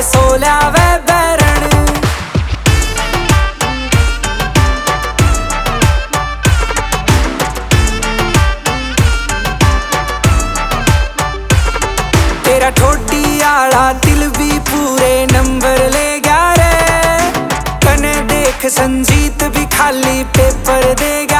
सोल्या वे बैरण। तेरा ठोटी आला दिल भी पूरे नंबर ले गया रे, कने देख संजीत भी खाली पेपर दे गया।